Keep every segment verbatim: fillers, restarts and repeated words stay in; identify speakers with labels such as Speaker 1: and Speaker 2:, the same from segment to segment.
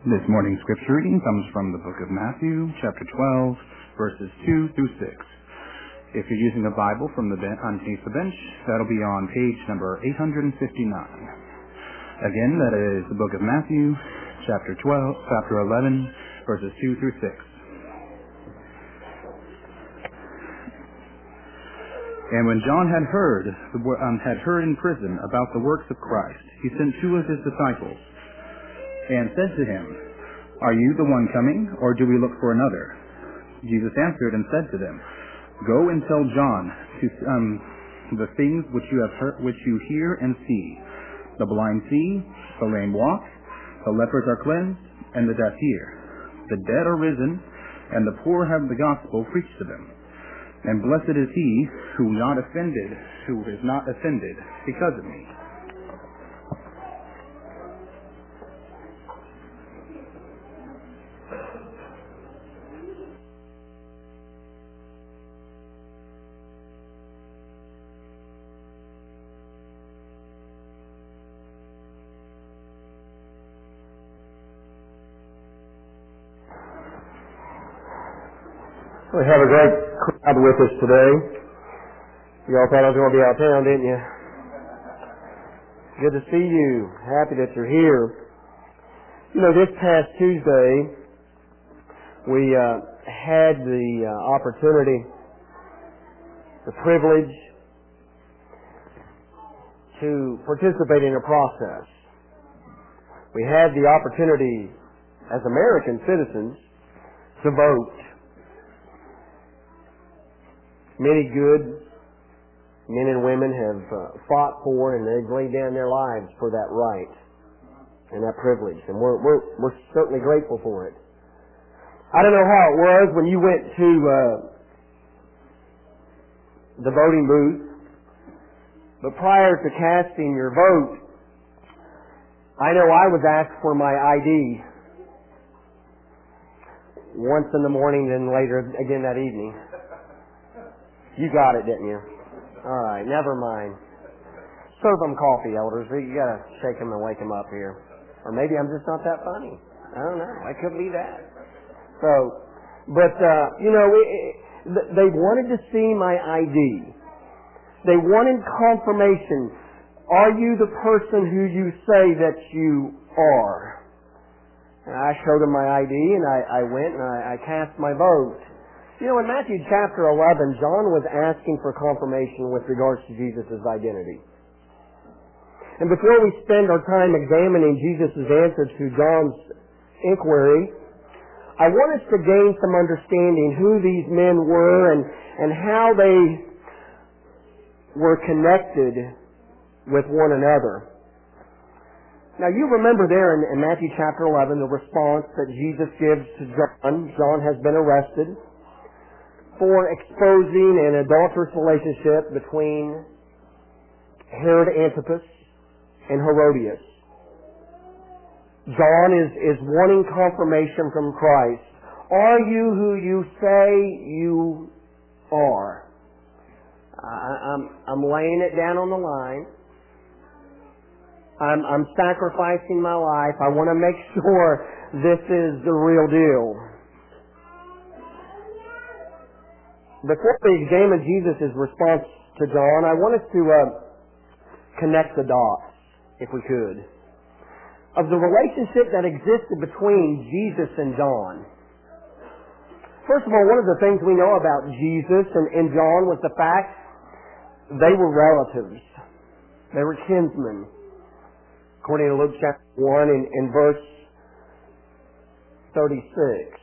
Speaker 1: This morning's scripture reading comes from the book of Matthew, chapter twelve, verses two through six. If you're using a Bible from the ben- underneath the bench, that'll be on page number eight hundred fifty-nine. Again, that is the book of Matthew, chapter twelve, chapter eleven, verses two through six. And when John had heard, um, had heard in prison about the works of Christ, he sent two of his disciples, and said to him, "Are you the one coming, or do we look for another?" Jesus answered and said to them, "Go and tell John to, um, the things which you have heard, which you hear and see: the blind see, the lame walk, the lepers are cleansed, and the deaf hear. The dead are risen, and the poor have the gospel preached to them. And blessed is he who not offended, who is not offended because of me."
Speaker 2: We have a great crowd with us today. You all thought I was going to be out of town, didn't you? Good to see you. Happy that you're here. You know, this past Tuesday, we uh, had the uh, opportunity, the privilege to participate in a process. We had the opportunity, as American citizens, to vote. Many good men and women have uh, fought for, and they've laid down their lives for that right and that privilege, and we're we're we're certainly grateful for it. I don't know how it was when you went to uh, the voting booth, but prior to casting your vote, I know I was asked for my I D once in the morning, then later again that evening. You got it, didn't you? All right, never mind. Serve them coffee, elders. You got to shake them and wake them up here. Or maybe I'm just not that funny. I don't know. I could be that. So, but, uh, you know, it, it, they wanted to see my I D. They wanted confirmation. Are you the person who you say that you are? And I showed them my I D, and I, I went and I, I cast my vote. You know, in Matthew chapter eleven, John was asking for confirmation with regards to Jesus' identity. And before we spend our time examining Jesus' answer to John's inquiry, I want us to gain some understanding who these men were and, and how they were connected with one another. Now, you remember there in, in Matthew chapter eleven the response that Jesus gives to John. John has been arrested for exposing an adulterous relationship between Herod Antipas and Herodias. John is, is wanting confirmation from Christ. Are you who you say you are? I, I'm, I'm laying it down on the line. I'm, I'm sacrificing my life. I want to make sure this is the real deal. Before we examine Jesus' response to John, I want us to uh, connect the dots, if we could, of the relationship that existed between Jesus and John. First of all, one of the things we know about Jesus and, and John was the fact they were relatives. They were kinsmen. According to Luke chapter one and, and verse thirty-six.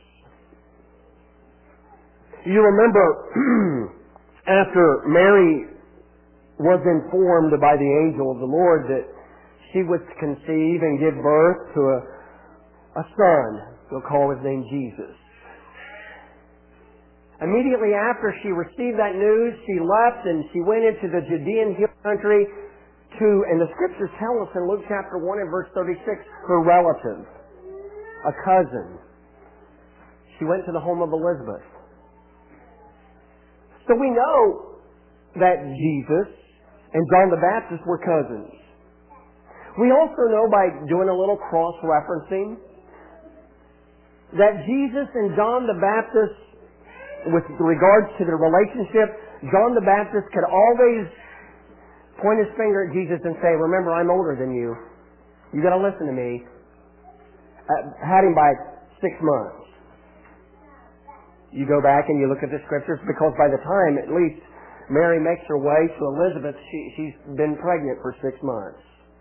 Speaker 2: You remember after Mary was informed by the angel of the Lord that she was to conceive and give birth to a, a son. We'll call his name Jesus. Immediately after she received that news, she left and she went into the Judean hill country to, and the scriptures tell us in Luke chapter one and verse thirty-six, her relative, a cousin. She went to the home of Elizabeth. So we know that Jesus and John the Baptist were cousins. We also know by doing a little cross-referencing that Jesus and John the Baptist, with regards to their relationship, John the Baptist could always point his finger at Jesus and say, remember, I'm older than you. You got to listen to me. Uh, had him by six months. You go back and you look at the scriptures, because by the time at least Mary makes her way to Elizabeth, she, she's been pregnant for six months.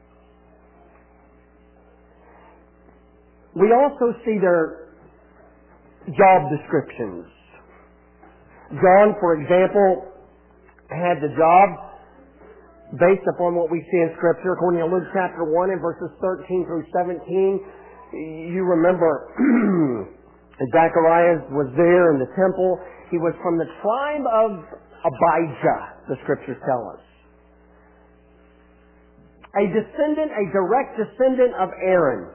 Speaker 2: We also see their job descriptions. John, for example, had the job based upon what we see in Scripture. According to Luke chapter one and verses thirteen through seventeen, you remember Zacharias was there in the temple. He was from the tribe of Abijah, the Scriptures tell us. A descendant, a direct descendant of Aaron.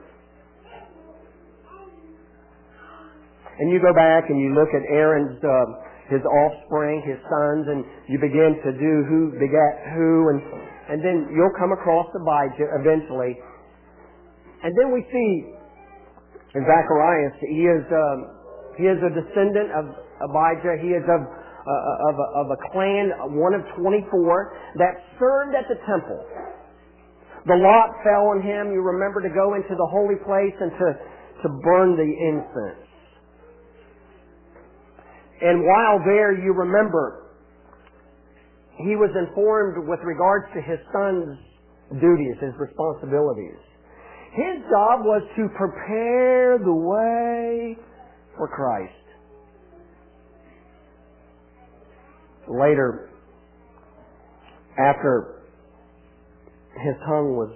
Speaker 2: And you go back and you look at Aaron's, uh, his offspring, his sons, and you begin to do who begat who, and, and then you'll come across Abijah eventually. And then we see in Zacharias, he is, um, he is a descendant of Abijah. He is of, uh, of, a, of a clan, one of twenty-four, that served at the temple. The lot fell on him, you remember, to go into the holy place and to, to burn the incense. And while there, you remember, he was informed with regards to his son's duties, his responsibilities. His job was to prepare the way for Christ. Later, after his tongue was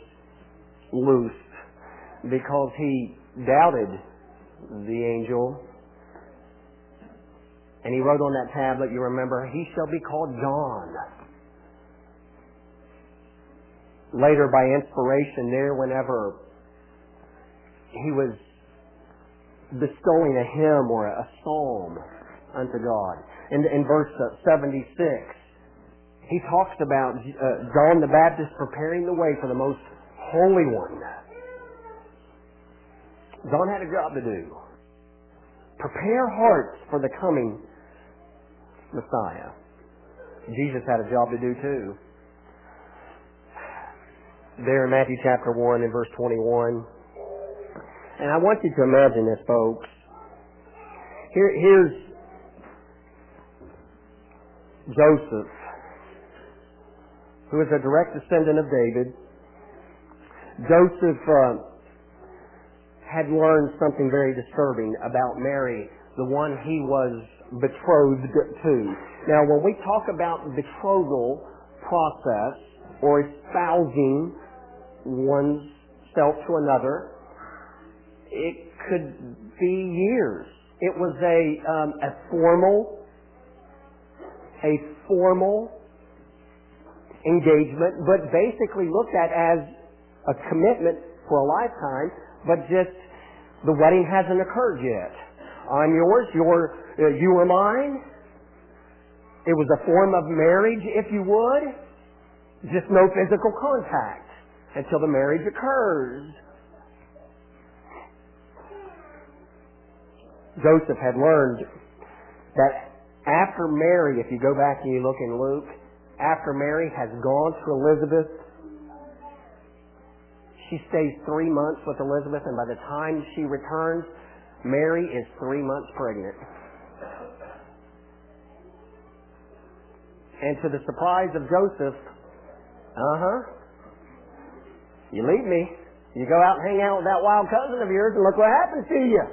Speaker 2: loosed because he doubted the angel, and he wrote on that tablet, you remember, he shall be called John. Later, by inspiration there, whenever he was bestowing a hymn or a psalm unto God. In, in verse seventy-six, he talks about uh, John the Baptist preparing the way for the most holy one. John had a job to do. Prepare hearts for the coming Messiah. Jesus had a job to do too. There in Matthew chapter one and verse twenty-one. And I want you to imagine this, folks. Here, here's Joseph, who is a direct descendant of David. Joseph uh, had learned something very disturbing about Mary, the one he was betrothed to. Now, when we talk about betrothal process or espousing one's self to another, it could be years. It was a um, a formal a formal engagement, but basically looked at as a commitment for a lifetime, but just the wedding hasn't occurred yet. I'm yours, you're, uh, you are mine. It was a form of marriage, if you would, just no physical contact until the marriage occurs. Joseph had learned that after Mary, if you go back and you look in Luke, after Mary has gone to Elizabeth, she stays three months with Elizabeth, and by the time she returns, Mary is three months pregnant. And to the surprise of Joseph, uh-huh, you leave me, you go out and hang out with that wild cousin of yours, and look what happens to you.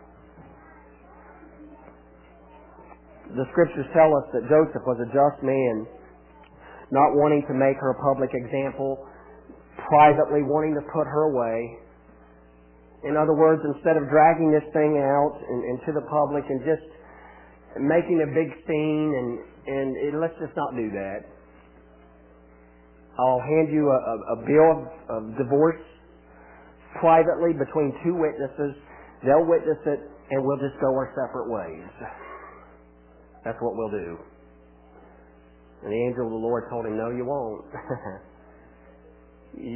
Speaker 2: The Scriptures tell us that Joseph was a just man, not wanting to make her a public example, privately wanting to put her away. In other words, instead of dragging this thing out and, and to the public and just making a big scene, and, and it, let's just not do that. I'll hand you a, a, a bill of, of divorce privately between two witnesses. They'll witness it, and we'll just go our separate ways. That's what we'll do. And the angel of the Lord told him, no, you won't.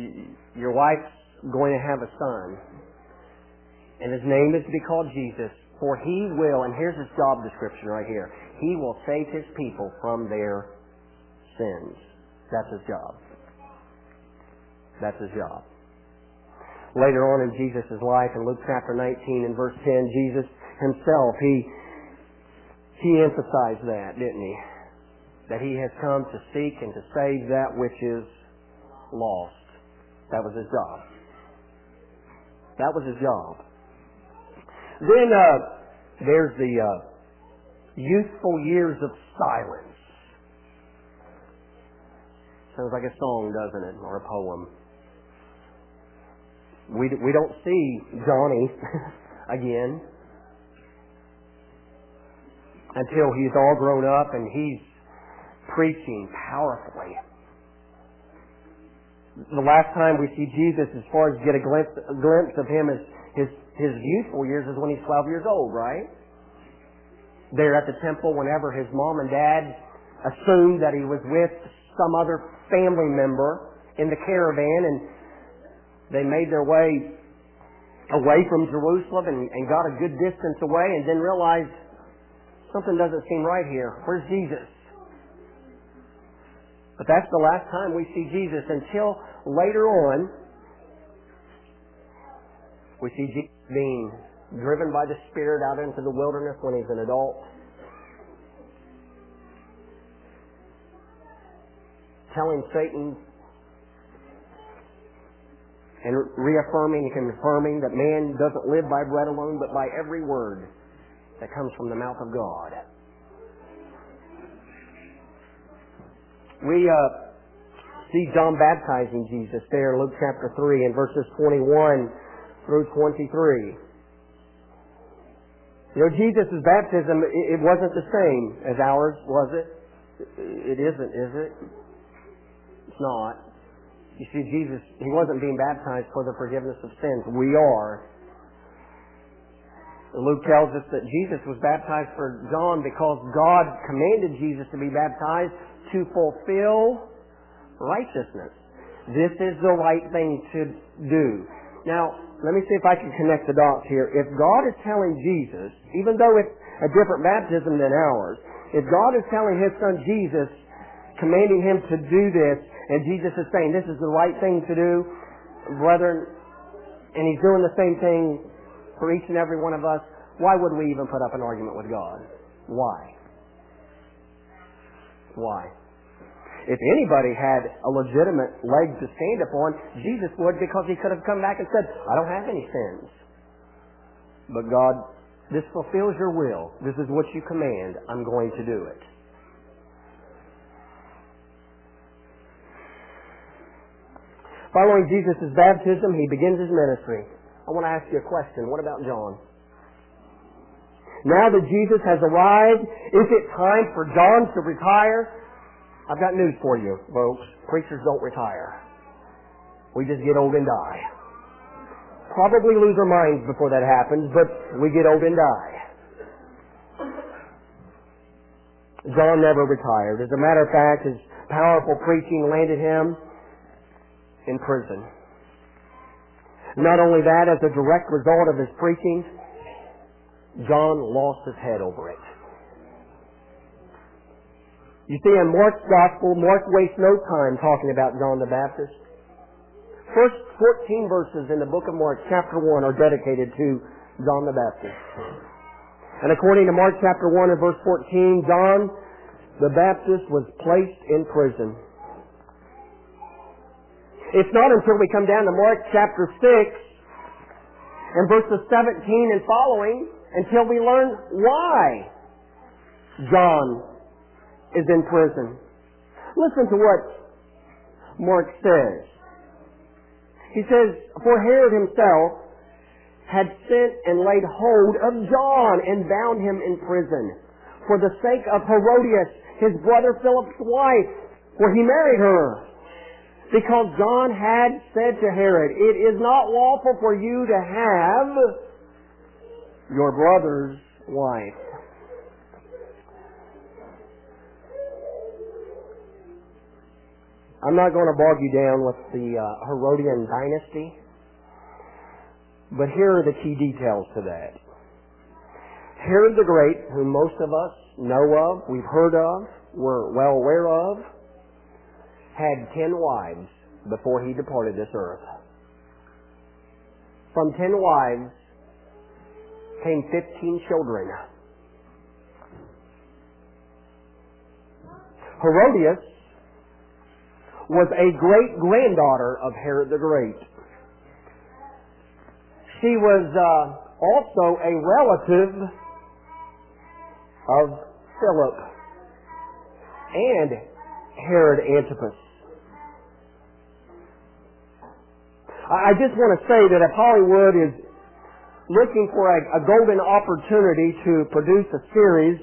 Speaker 2: Your wife's going to have a son, and his name is to be called Jesus, For He will, and here's His job description right here, He will save His people from their sins. That's His job. That's His job. Later on in Jesus' life, in Luke chapter nineteen and verse ten, Jesus Himself, He, he emphasized that, didn't He? That He has come to seek and to save that which is lost. That was His job. That was His job. Then uh, there's the uh, youthful years of silence. Sounds like a song, doesn't it? Or a poem. We, we don't see Johnny again until he's all grown up and he's preaching powerfully. The last time we see Jesus, as far as get a glimpse, a glimpse of him, is his, his youthful years is when he's twelve years old, right? There at the temple, whenever his mom and dad assumed that he was with some other family member in the caravan, and they made their way away from Jerusalem and, and got a good distance away, and then realized something doesn't seem right here. Where's Jesus? But that's the last time we see Jesus, until later on we see Jesus being driven by the Spirit out into the wilderness when he's an adult, telling Satan and reaffirming and confirming that man doesn't live by bread alone, but by every word that comes from the mouth of God. We uh, see John baptizing Jesus there in Luke chapter three and verses twenty-one through twenty-three. You know, Jesus' baptism, it wasn't the same as ours, was it? It isn't, is it? It's not. You see, Jesus, He wasn't being baptized for the forgiveness of sins. We are. Luke tells us that Jesus was baptized for John because God commanded Jesus to be baptized to fulfill righteousness. This is the right thing to do. Now, let me see if I can connect the dots here. If God is telling Jesus, even though it's a different baptism than ours, if God is telling His Son Jesus, commanding Him to do this, and Jesus is saying this is the right thing to do, brethren, and He's doing the same thing for each and every one of us, why would we even put up an argument with God? Why? Why? If anybody had a legitimate leg to stand upon, Jesus would, because He could have come back and said, I don't have any sins. But God, this fulfills your will. This is what you command. I'm going to do it. Following Jesus' baptism, He begins His ministry. I want to ask you a question. What about John? Now that Jesus has arrived, is it time for John to retire? I've got news for you, folks. Preachers don't retire. We just get old and die. Probably lose our minds before that happens, but we get old and die. John never retired. As a matter of fact, his powerful preaching landed him in prison. Not only that, as a direct result of his preaching, John lost his head over it. You see, in Mark's Gospel, Mark wastes no time talking about John the Baptist. First fourteen verses in the book of Mark, chapter one, are dedicated to John the Baptist. And according to Mark chapter one and verse fourteen, John the Baptist was placed in prison. It's not until we come down to Mark chapter six and verses seventeen and following until we learn why John is in prison. Listen to what Mark says. He says, for Herod himself had sent and laid hold of John and bound him in prison for the sake of Herodias, his brother Philip's wife, for he married her. Because John had said to Herod, it is not lawful for you to have your brother's wife. I'm not going to bog you down with the uh, Herodian dynasty, but here are the key details to that. Herod the Great, whom most of us know of, we've heard of, we're well aware of, had ten wives before he departed this earth. From ten wives came fifteen children. Herodias was a great-granddaughter of Herod the Great. She was uh, also a relative of Philip and Herod Antipas. I just want to say that if Hollywood is looking for a, a golden opportunity to produce a series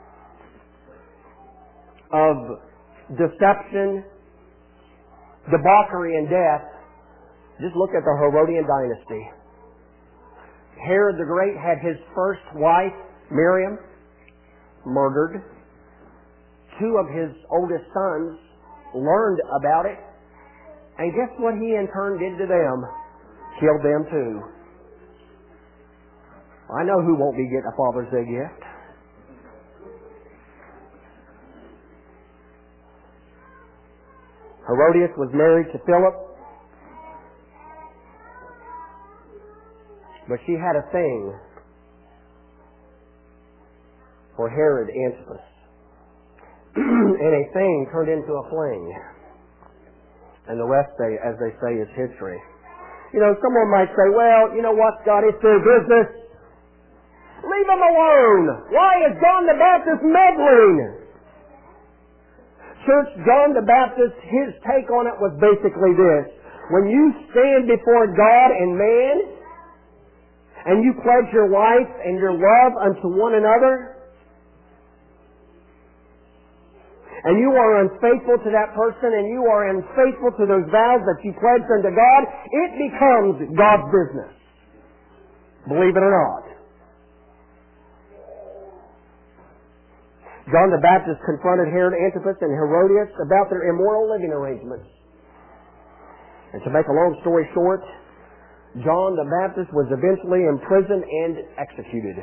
Speaker 2: of deception, debauchery, and death, just look at the Herodian dynasty. Herod the Great had his first wife, Miriam, murdered. Two of his oldest sons learned about it, and guess what he in turn did to them? Killed them too. I know who won't be getting a Father's Day gift. Herodias was married to Philip, but she had a thing for Herod Antipas. And a thing turned into a fling. And the rest, they, as they say, is history. You know, someone might say, well, you know what, Scott, it's their business. Leave them alone. Why is John the Baptist meddling? Church, John the Baptist, his take on it was basically this. When you stand before God and man, and you pledge your life and your love unto one another, and you are unfaithful to that person, and you are unfaithful to those vows that you pledged unto God, it becomes God's business. Believe it or not. John the Baptist confronted Herod Antipas and Herodias about their immoral living arrangements. And to make a long story short, John the Baptist was eventually imprisoned and executed.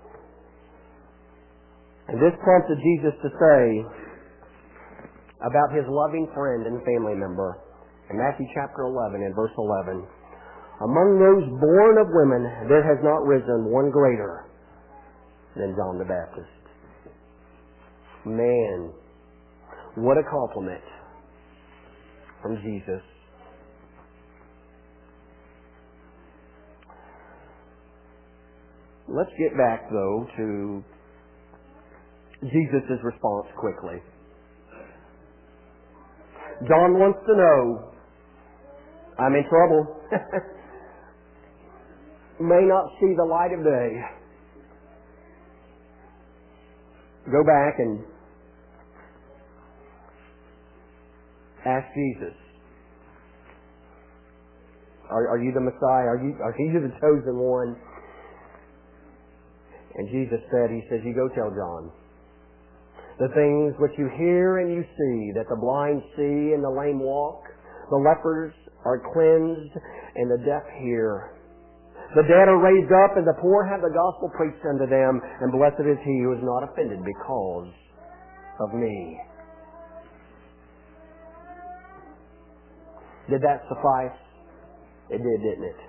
Speaker 2: And this prompted Jesus to say about his loving friend and family member in Matthew chapter eleven and verse eleven, among those born of women there has not risen one greater than John the Baptist. Man, what a compliment from Jesus. Let's get back, though, to Jesus' response quickly. John wants to know, I'm in trouble. May not see the light of day. Go back and ask Jesus, are, are you the Messiah? Are you, are you the chosen one? And Jesus said, he says, you go tell John the things which you hear and you see, that the blind see and the lame walk, the lepers are cleansed and the deaf hear. The dead are raised up and the poor have the gospel preached unto them, and blessed is he who is not offended because of me. Did that suffice? It did, didn't it?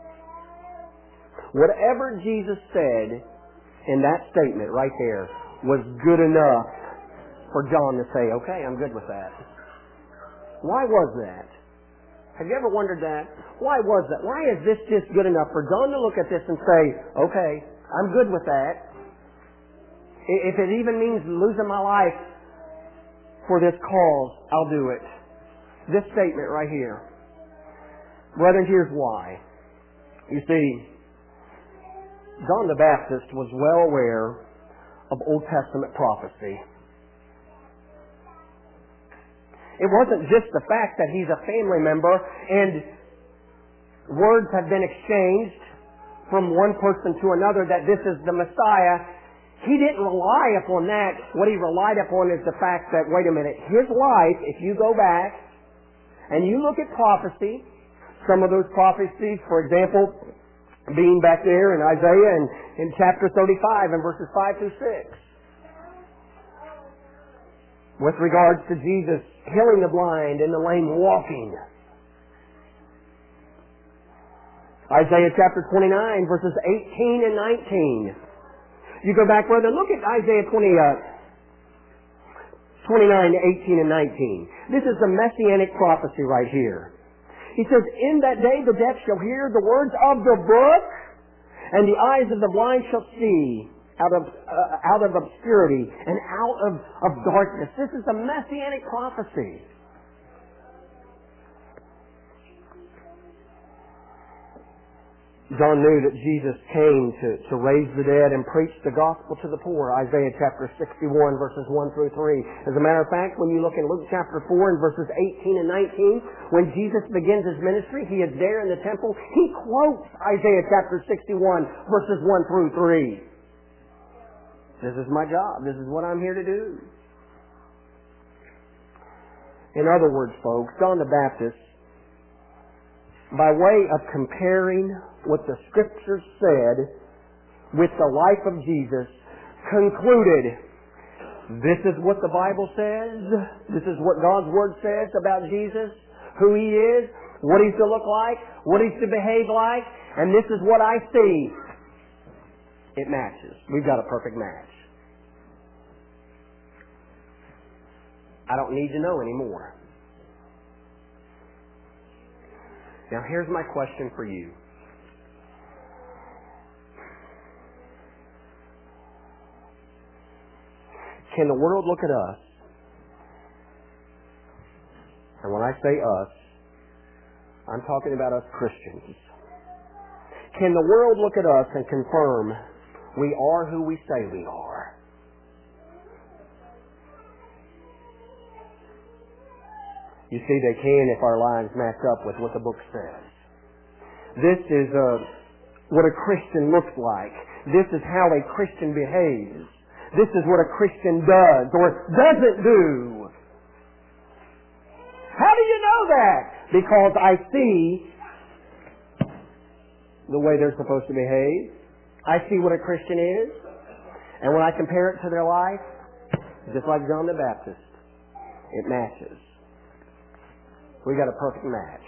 Speaker 2: Whatever Jesus said in that statement right there was good enough for John to say, okay, I'm good with that. Why was that? Have you ever wondered that? Why was that? Why is this just good enough for John to look at this and say, okay, I'm good with that. If it even means losing my life for this cause, I'll do it. This statement right here. Brethren, here's why. You see, John the Baptist was well aware of Old Testament prophecy. It wasn't just the fact that he's a family member and words have been exchanged from one person to another that this is the Messiah. He didn't rely upon that. What he relied upon is the fact that, wait a minute, his life, if you go back and you look at prophecy, some of those prophecies, for example, being back there in Isaiah and in chapter thirty-five and verses five through six. With regards to Jesus healing the blind and the lame walking. Isaiah chapter twenty-nine, verses eighteen and nineteen. You go back further, look at Isaiah twenty, uh, twenty-nine, eighteen, and nineteen. This is the messianic prophecy right here. He says, in that day the deaf shall hear the words of the book, and the eyes of the blind shall see out of uh, out of obscurity and out of, of darkness. This is a messianic prophecy. John knew that Jesus came to, to raise the dead and preach the gospel to the poor. Isaiah chapter sixty-one, verses one through three. As a matter of fact, when you look in Luke chapter four and verses eighteen and nineteen, when Jesus begins his ministry, he is there in the temple. He quotes Isaiah chapter sixty-one, verses one through three. This is my job. This is what I'm here to do. In other words, folks, John the Baptist, by way of comparing what the Scriptures said with the life of Jesus, concluded, this is what the Bible says, this is what God's Word says about Jesus, who He is, what He's to look like, what He's to behave like, and this is what I see. It matches. We've got a perfect match. I don't need to know anymore. Now here's my question for you. Can the world look at us? And when I say us, I'm talking about us Christians. Can the world look at us and confirm we are who we say we are? You see, they can if our lives match up with what the book says. This is uh, what a Christian looks like. This is how a Christian behaves. This is what a Christian does or doesn't do. How do you know that? Because I see the way they're supposed to behave. I see what a Christian is. And when I compare it to their life, just like John the Baptist, it matches. We got a perfect match.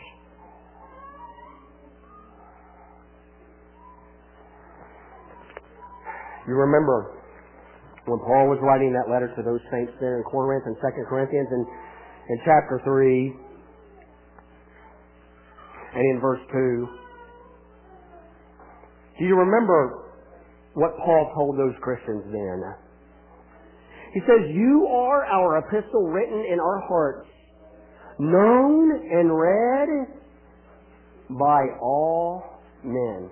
Speaker 2: You remember when Paul was writing that letter to those saints there in Corinth and Second Corinthians and in chapter three and in verse two. Do you remember what Paul told those Christians then? He says, you are our epistle written in our hearts, known and read by all men.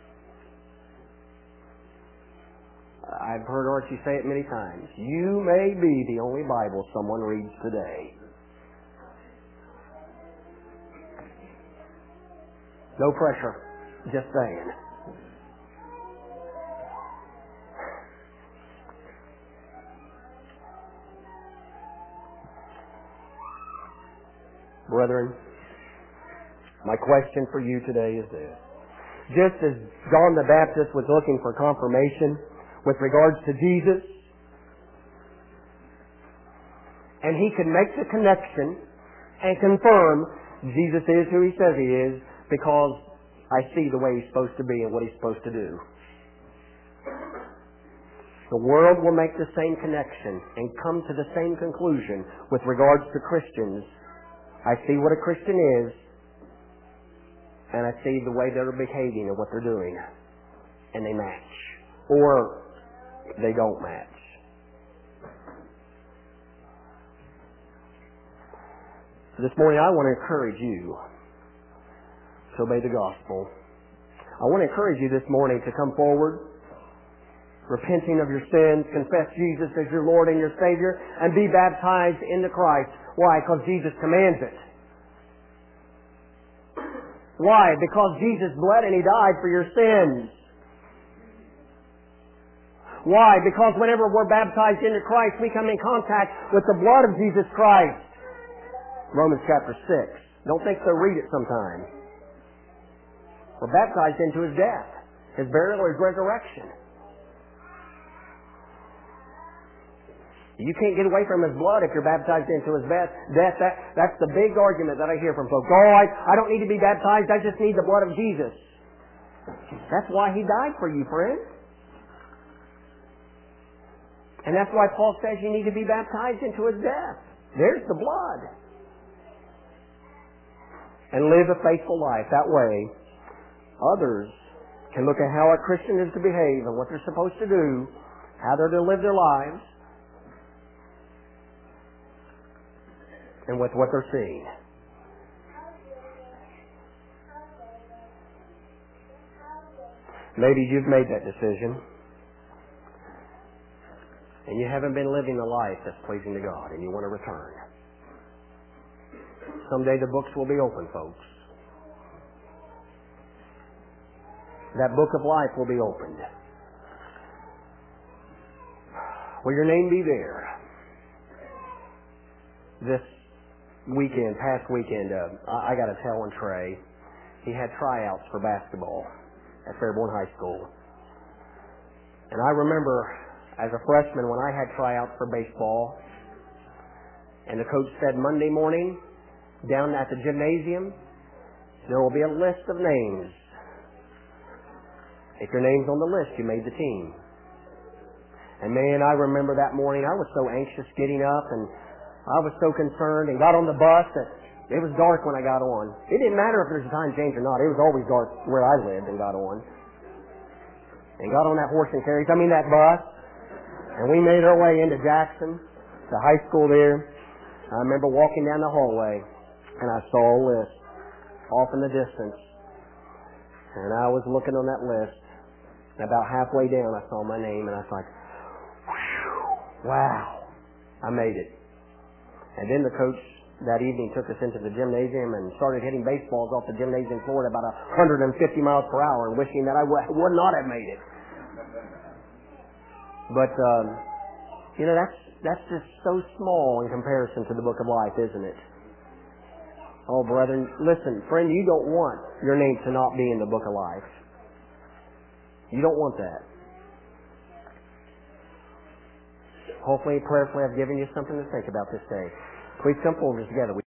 Speaker 2: I've heard Archie say it many times. You may be the only Bible someone reads today. No pressure. Just saying. Brethren, my question for you today is this. Just as John the Baptist was looking for confirmation with regards to Jesus, and he could make the connection and confirm Jesus is who He says He is because I see the way He's supposed to be and what He's supposed to do. The world will make the same connection and come to the same conclusion with regards to Christians. I see what a Christian is, and I see the way they're behaving and what they're doing, and they match. Or they don't match. This morning I want to encourage you to obey the gospel. I want to encourage you this morning to come forward, repenting of your sins, confess Jesus as your Lord and your Savior, and be baptized into Christ. Why? Because Jesus commands it. Why? Because Jesus bled and He died for your sins. Why? Because whenever we're baptized into Christ, we come in contact with the blood of Jesus Christ. Romans chapter six. Don't think so. Read it sometime. We're baptized into His death, His burial, or His resurrection. You can't get away from His blood if you're baptized into His death. That, that's the big argument that I hear from folks. Oh, I, I don't need to be baptized. I just need the blood of Jesus. That's why He died for you, friend. And that's why Paul says you need to be baptized into His death. There's the blood. And live a faithful life. That way, others can look at how a Christian is to behave and what they're supposed to do, how they're to live their lives, and with what they're seeing. Maybe you've made that decision, and you haven't been living the life that's pleasing to God, and you want to return. Someday the books will be open, folks. That book of life will be opened. Will your name be there? This weekend, past weekend, uh, I, I got a tell on Trey. He had tryouts for basketball at Fairborn High School. And I remember as a freshman when I had tryouts for baseball, and the coach said Monday morning, down at the gymnasium, there will be a list of names. If your name's on the list, you made the team. And man, I remember that morning, I was so anxious getting up, and I was so concerned, and got on the bus that it was dark when I got on. It didn't matter if there was a time change or not. It was always dark where I lived and got on. And got on that horse and carriage, I mean that bus, and we made our way into Jackson, the high school there. I remember walking down the hallway, and I saw a list off in the distance. And I was looking on that list, and about halfway down I saw my name, and I was like, wow, I made it. And then the coach that evening took us into the gymnasium and started hitting baseballs off the gymnasium floor at about one hundred fifty miles per hour and wishing that I w- would not have made it. But, um, you know, that's, that's just so small in comparison to the book of life, isn't it? Oh, brethren, listen, friend, you don't want your name to not be in the book of life. You don't want that. Hopefully, prayerfully, I've given you something to think about this day. Please come forward together.